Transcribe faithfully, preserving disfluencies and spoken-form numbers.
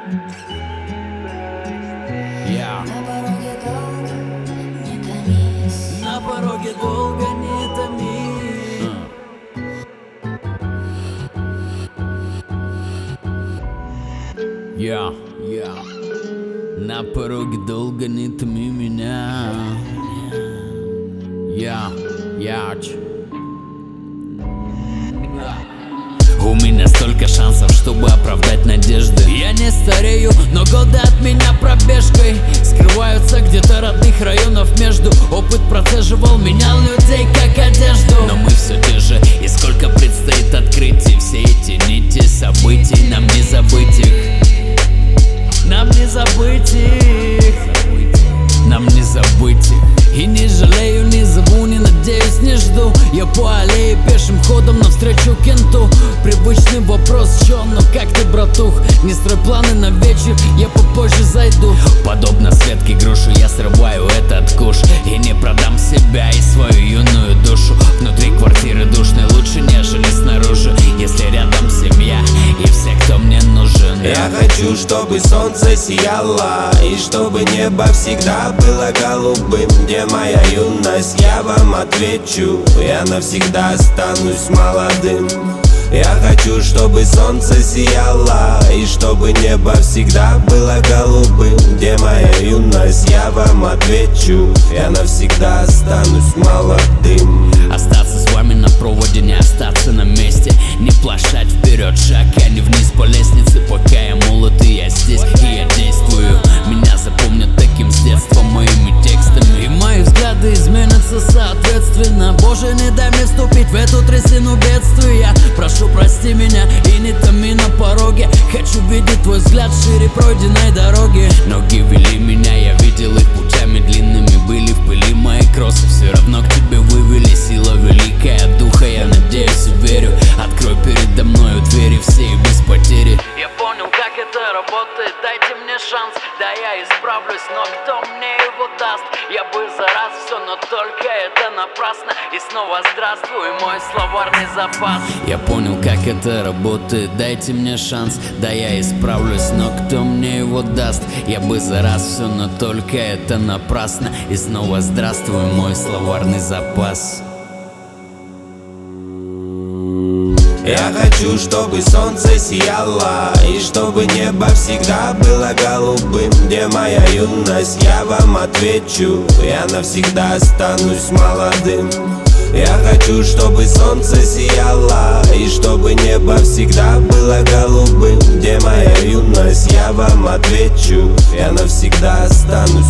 Yeah. На пороге долго не томись. Я, я. На пороге долго не томи меня. Я, я. У меня столько шансов, чтобы оправдать надежды. Я не старею, но годы от меня пробежкой скрываются где-то родных районов между. Опыт процеживал, менял людей как одежду. Но мы все те же, и сколько предстоит открытий. Все эти нити событий, нам не забыть их. Нам не забыть их. Нам не забыть их. И не жалею, не зову, не надеюсь, не жду. Я по аллее пешим ходом навстречу кенту. Привычный вопрос, чё, ну как ты, братух? Не строй планы на вечер, я попозже зайду. Подобно светке грушу я срываю этот куш. И не продам себя и свою юную душу. Внутри квартиры душной лучше, нежели снаружи. Если рядом семья и все, кто мне нужен. Я хочу, чтобы солнце сияло, и чтобы небо всегда было голубым. Где моя юность, я вам отвечу, я навсегда останусь молодым. Я хочу, чтобы солнце сияло, и чтобы небо всегда было голубым. Где моя юность, я вам отвечу, я навсегда останусь молодым. Остаться с вами на проводе, не остаться на месте. Не плашать вперед шаг, а не вниз по лестнице. Пока я молод и я здесь, и я действую. Меня запомнят таким с детства моими текстами. И мои взгляды изменятся соответственно. Боже, не дай мне вступить в эту трясину бедствия. Прошу, прости меня и не томи на пороге. Хочу видеть твой взгляд шире пройденной дороги. Ноги вели меня, я видел их путями длинными. Были в пыли мои кроссы, все равно к тебе вывели. Сила великая духа, я надеюсь и верю. Открой передо мною двери все и без потери. Я понял, как это работает, дайте мне шанс. Да я исправлюсь, но кто мне его даст? Я бы за раз все, но только это напрасно. И снова здравствуй, мой словарный запас. Я понял, как это работает, дайте мне шанс. Да я исправлюсь, но кто мне его даст? Я бы за раз все, но только это напрасно. И снова здравствуй, мой словарный запас. Я хочу, чтобы солнце сияло, и чтобы небо всегда было голубым. Где моя юность, я вам отвечу, я навсегда останусь молодым. Я хочу, чтобы солнце сияло, и чтобы небо всегда было голубым. Где моя юность, я вам отвечу, я навсегда останусь